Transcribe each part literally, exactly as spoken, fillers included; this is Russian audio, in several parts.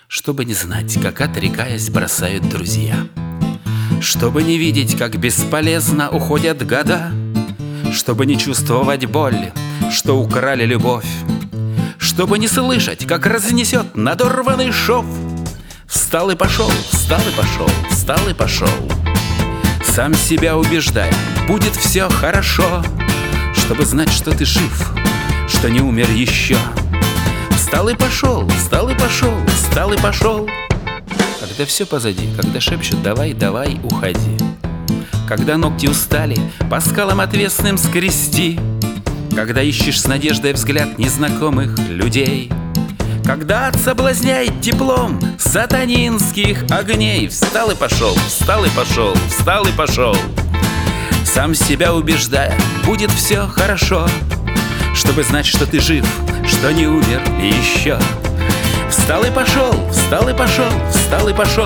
Чтобы не знать, как, отрекаясь, бросают друзья, чтобы не видеть, как бесполезно уходят года, чтобы не чувствовать боль, что украли любовь, чтобы не слышать, как разнесет надорванный шов. Встал и пошел, встал и пошел, встал и пошел, сам себя убеждая, будет все хорошо, чтобы знать, что ты жив, что не умер еще. Встал и пошел, встал и пошел, встал и пошел. Когда все позади, когда шепчут «давай, давай, уходи», когда ногти устали по скалам отвесным скрести, когда ищешь с надеждой взгляд незнакомых людей, когда соблазняет теплом сатанинских огней. Встал и пошел, встал и пошел, встал и пошел, сам себя убеждая, будет все хорошо, чтобы знать, что ты жив, что не умер еще. Встал и пошел, встал и пошел, встал и пошел.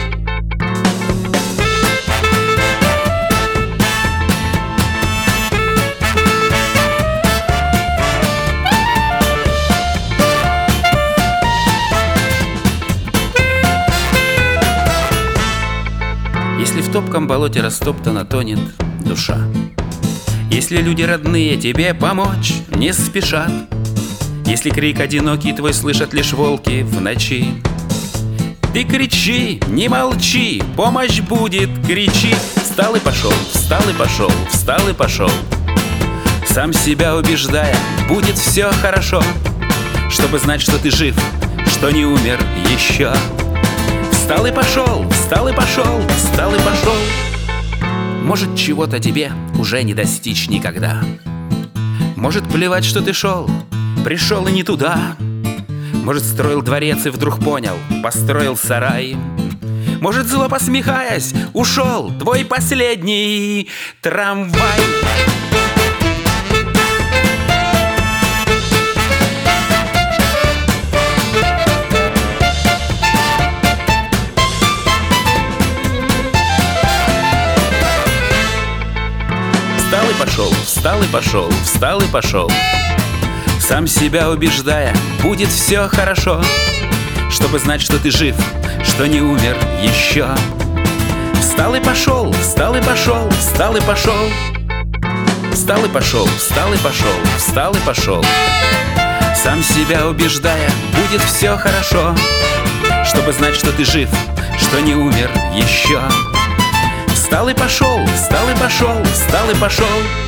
Если в топком болоте растоптана тонет душа, если люди родные тебе помочь не спешат, если крик одинокий твой слышат лишь волки в ночи, ты кричи, не молчи, помощь будет, кричи. Встал и пошел, встал и пошел, встал и пошел, сам себя убеждая, будет все хорошо, чтобы знать, что ты жив, что не умер еще. Встал и пошел, встал и пошел, встал и пошел. Может, чего-то тебе уже не достичь никогда, может, плевать, что ты шел, пришел и не туда. Может, строил дворец и вдруг понял, построил сарай. Может, зло посмехаясь, ушел твой последний трамвай. Встал и пошел, встал и пошел, встал и пошел, сам себя убеждая, будет все хорошо, чтобы знать, что ты жив, что не умер еще. Встал и пошел, встал и пошел, встал и пошел, встал и пошел, встал и пошел, встал и пошел, сам себя убеждая, будет все хорошо, чтобы знать, что ты жив, что не умер еще. Встал и пошел, встал и пошел, встал и пошел.